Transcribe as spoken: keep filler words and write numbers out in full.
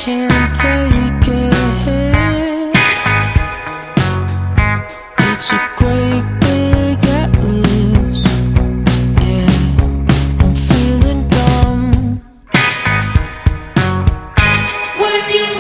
can't take it. It's a great big atlas. Yeah, I'm feeling dumb. When you